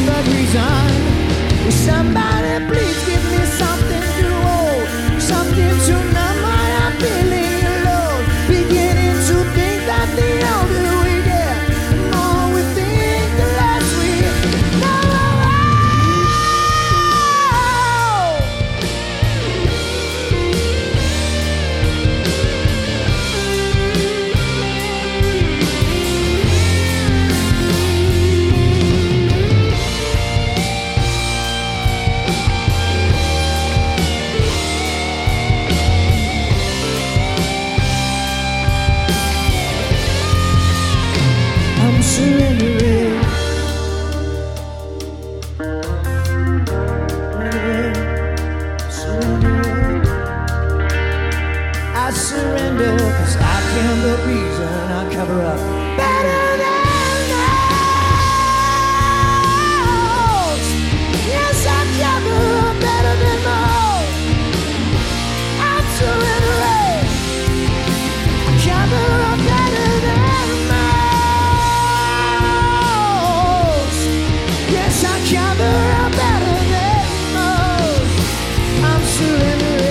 but reason. Will somebody please give me something to hold, something to numb my I'm feeling alone. Beginning to think that the older we get, the more we think the less we know. I'm surrendering. Surrendering. I surrender, 'cause I can't but reason. I cover up better than most. Yes, I cover up better than most. I'm surrendering. I cover up better than most. Yes, I cover up better than most. I'm surrendering.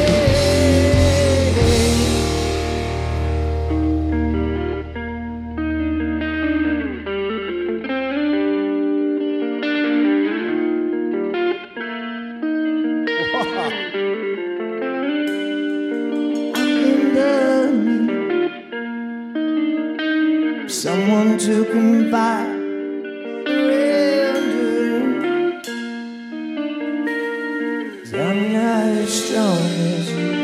I'm in the need, someone to confide. I'm not as strong as you.